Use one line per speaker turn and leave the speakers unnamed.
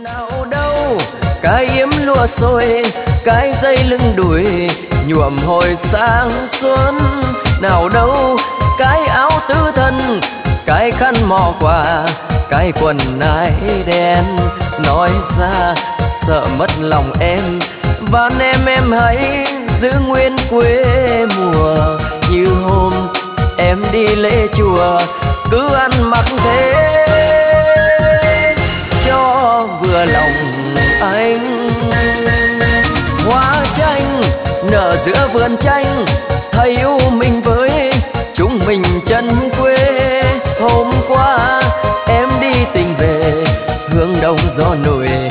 Nào đâu cái yếm lúa xôi, cái dây lưng đùi nhuộm hồi sáng xuân. Nào đâu cái áo tứ thân, cái khăn mò quà, cái quần nai đen. Nói ra sợ mất lòng em, van em hãy giữ nguyên quê mùa. Như hôm em đi lễ chùa, cứ ăn mặc thế cho vừa lòng anh. Hoa chanh nở giữa vườn chanh, thấy yêu mình với chúng mình chân quê. Hôm qua em đi tình về, hương đông gió nổi